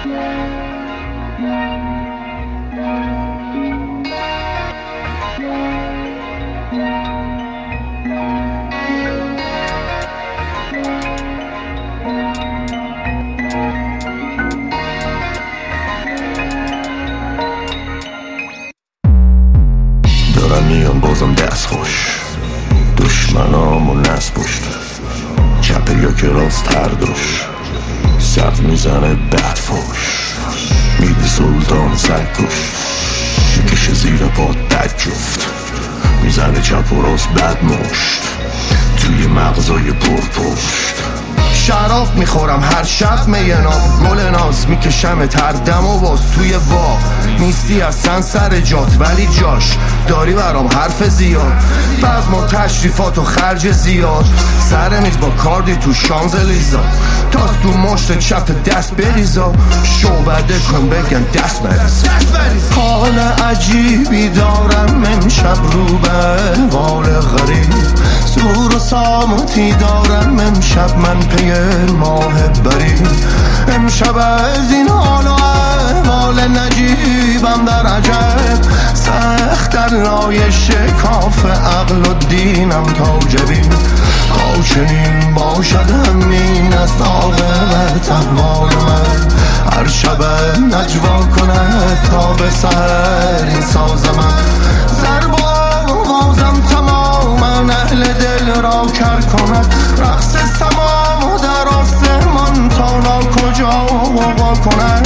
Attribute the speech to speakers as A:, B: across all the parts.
A: دارم میام بازم دست خوش، دشمنامو نسپشت، چپه یا که راست هر دوش، سب میزنه بد فوش، میدی سلطان سگوش، میکشه زیر پا دک جفت، میزنه چپ و راست بد مشت، توی مغزای پرپشت. شراب میخورم هر شب مینام، گل ناز میکشم تردم و باز توی وا نیستی اصلا سر جات، ولی جاش داری برام حرف زیاد، بزم و تشریفات و خرج زیاد، سر میز با کاردی تو شانزلیزا، تاز تو مشت چپ دست بریزا، شعبده کن بگن دست بریز. حال عجیبی دارم امشب رو به وال غریب، سور و سامتی دارم امشب من پی ماه بریم، امشب از این حال و احوال نجیبم در عجب، سخت در لای شکاف عقل و دینم تا جبین، تا چنین باشد همین است عاقبت احوال من، هر شب نجوا کند تا به سحر این ساز من، ضرب و آوازم تماما اهل دل را کر کند، رقص سمام و در آسمان تا ناکجا آوا کند،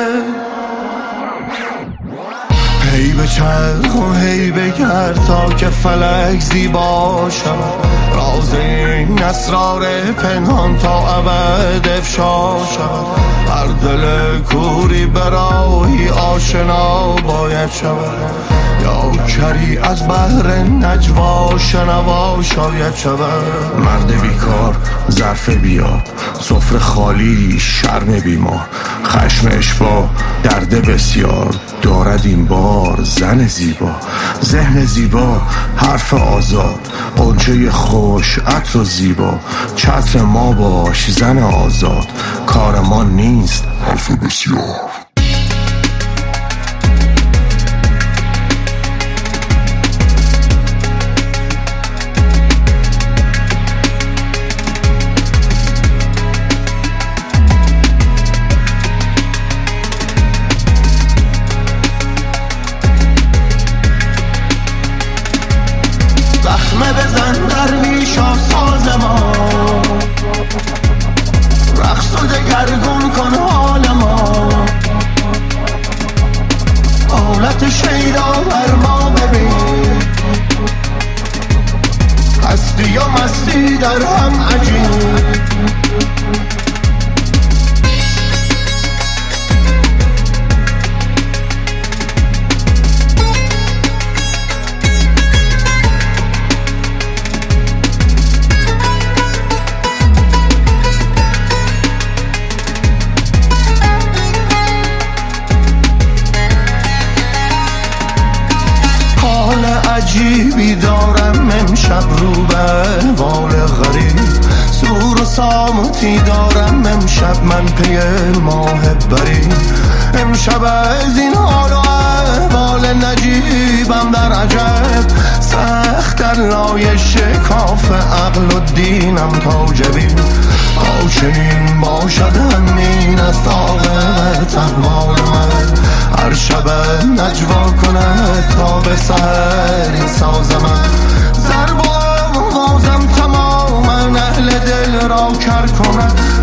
A: هی به چرخ و هی بگرد تا که فلک زیبا شود، راز این اسرار پنهان تا ابد افشا شود، هر دل کوری براهی آشنا باید شود، یا کری از بحر نجوا شنوا شاید شود. مرد بیکار ظرف بیا، سفره خالی شرم بیمار، خشم اشبا درد بسیار، دارد این بار زن زیبا، ذهن زیبا حرف آزاد، قنچه خوش عطر و زیبا، چتر ما باش زن آزاد، کار ما نیست حرف بسیار. زخمه بزن درویشا ساز ما، رقص و دگرگون کن حال ما، حالت شیدا بر ما ببین، هستی و مستی در هم عجیب، عجیبی دارم امشب رو به وال غریب، سور و سامتی دارم امشب من پی ماه بریم، امشب از این حال و احوال نجیبم در عجب، سخت در لای شکاف عقل و دینم تا جبین، تا چنین باشد همین است عاقبت احوال من، هر شب نجوا کند تا به سحر این ساز من، ضرب و آوازم تماما اهل دل را کر کند،